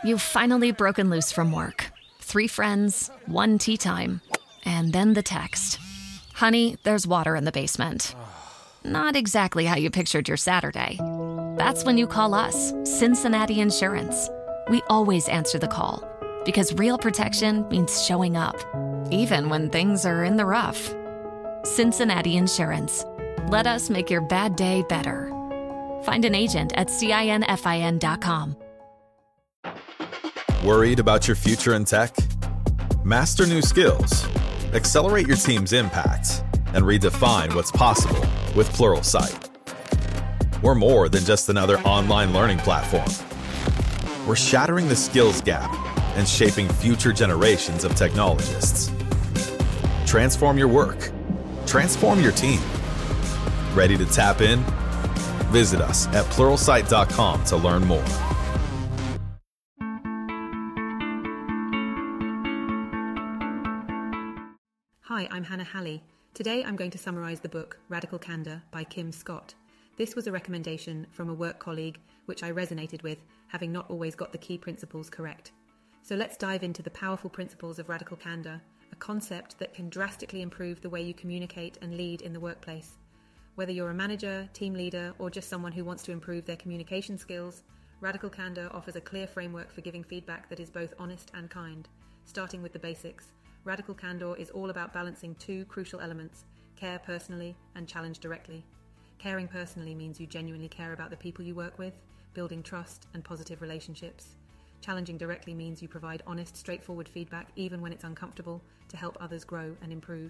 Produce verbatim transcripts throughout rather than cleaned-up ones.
You've finally broken loose from work. Three friends, one tea time, and then the text. Honey, there's water in the basement. Not exactly how you pictured your Saturday. That's when you call us, Cincinnati Insurance. We always answer the call because real protection means showing up, even when things are in the rough. Cincinnati Insurance. Let us make your bad day better. Find an agent at cinfin dot com. Worried about your future in tech? Master new skills, accelerate your team's impact, and redefine what's possible with Pluralsight. We're more than just another online learning platform. We're shattering the skills gap and shaping future generations of technologists. Transform your work. Transform your team. Ready to tap in? Visit us at pluralsight dot com to learn more. Hi, I'm Hannah Halley. Today I'm going to summarise the book Radical Candor by Kim Scott. This was a recommendation from a work colleague which I resonated with, having not always got the key principles correct. So let's dive into the powerful principles of radical candor, a concept that can drastically improve the way you communicate and lead in the workplace. Whether you're a manager, team leader, or just someone who wants to improve their communication skills, Radical Candor offers a clear framework for giving feedback that is both honest and kind. Starting with the basics, Radical Candor is all about balancing two crucial elements: care personally and challenge directly. Caring personally means you genuinely care about the people you work with, building trust and positive relationships. Challenging directly means you provide honest, straightforward feedback even when it's uncomfortable to help others grow and improve.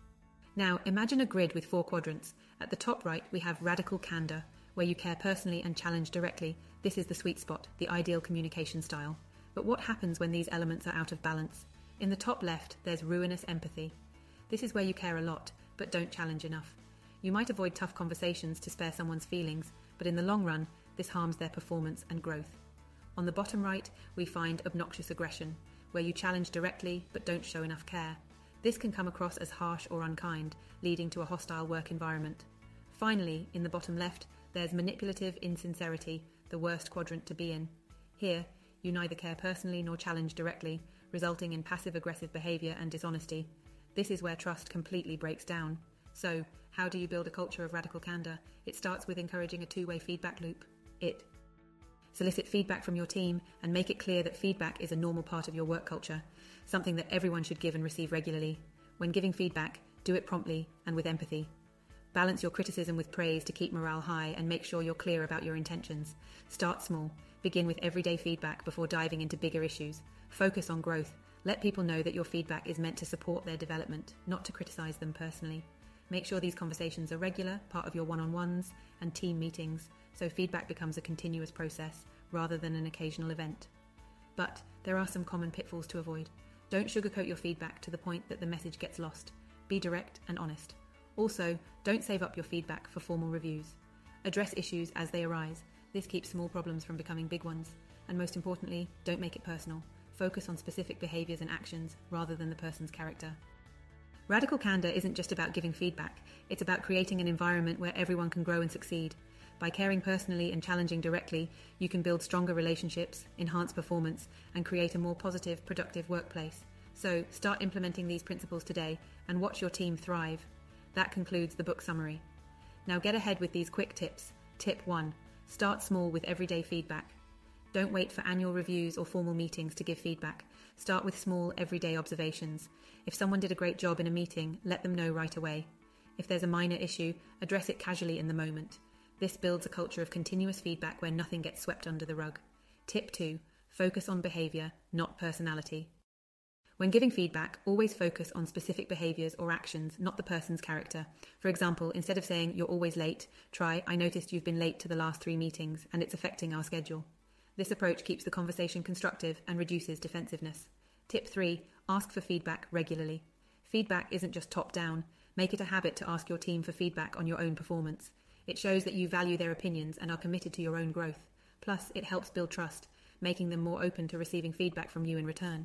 Now, imagine a grid with four quadrants. At the top right, we have Radical Candor, where you care personally and challenge directly. This is the sweet spot, the ideal communication style. But what happens when these elements are out of balance? In the top left, there's ruinous empathy. This is where you care a lot, but don't challenge enough. You might avoid tough conversations to spare someone's feelings, but in the long run, this harms their performance and growth. On the bottom right, we find obnoxious aggression, where you challenge directly, but don't show enough care. This can come across as harsh or unkind, leading to a hostile work environment. Finally, in the bottom left, there's manipulative insincerity, the worst quadrant to be in. Here, you neither care personally nor challenge directly, resulting in passive-aggressive behaviour and dishonesty. This is where trust completely breaks down. So, how do you build a culture of radical candor? It starts with encouraging a two-way feedback loop. It. Solicit feedback from your team and make it clear that feedback is a normal part of your work culture, something that everyone should give and receive regularly. When giving feedback, do it promptly and with empathy. Balance your criticism with praise to keep morale high and make sure you're clear about your intentions. Start small. Begin with everyday feedback before diving into bigger issues. Focus on growth. Let people know that your feedback is meant to support their development, not to criticize them personally. Make sure these conversations are regular, part of your one-on-ones and team meetings, so feedback becomes a continuous process rather than an occasional event. But there are some common pitfalls to avoid. Don't sugarcoat your feedback to the point that the message gets lost. Be direct and honest. Also, don't save up your feedback for formal reviews. Address issues as they arise. This keeps small problems from becoming big ones. And most importantly, don't make it personal. Focus on specific behaviours and actions rather than the person's character. Radical candor isn't just about giving feedback. It's about creating an environment where everyone can grow and succeed. By caring personally and challenging directly, you can build stronger relationships, enhance performance, and create a more positive, productive workplace. So start implementing these principles today and watch your team thrive. That concludes the book summary. Now get ahead with these quick tips. Tip one. Start small with everyday feedback. Don't wait for annual reviews or formal meetings to give feedback. Start with small, everyday observations. If someone did a great job in a meeting, let them know right away. If there's a minor issue, address it casually in the moment. This builds a culture of continuous feedback where nothing gets swept under the rug. Tip two. Focus on behaviour, not personality. When giving feedback, always focus on specific behaviours or actions, not the person's character. For example, instead of saying, "You're always late," try, "I noticed you've been late to the last three meetings and it's affecting our schedule." This approach keeps the conversation constructive and reduces defensiveness. Tip three. Ask for feedback regularly. Feedback isn't just top-down. Make it a habit to ask your team for feedback on your own performance. It shows that you value their opinions and are committed to your own growth. Plus, it helps build trust, making them more open to receiving feedback from you in return.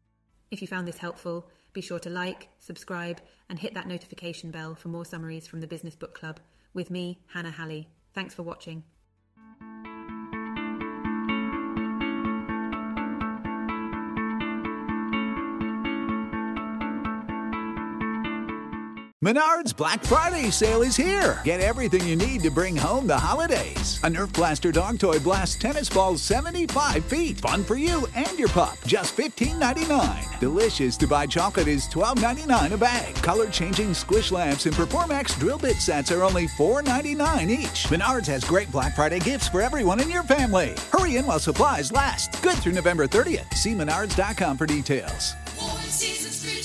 If you found this helpful, be sure to like, subscribe, and hit that notification bell for more summaries from the Business Book Club. With me, Hannah Halley. Thanks for watching. Menards Black Friday sale is here. Get everything you need to bring home the holidays. A Nerf Blaster dog toy blasts tennis balls seventy-five feet. Fun for you and your pup. Just fifteen ninety-nine. Delicious to buy chocolate is twelve ninety-nine a bag. Color-changing squish lamps and Performax drill bit sets are only four ninety-nine each. Menards has great Black Friday gifts for everyone in your family. Hurry in while supplies last. Good through November thirtieth. See menards dot com for details. Four seasons free.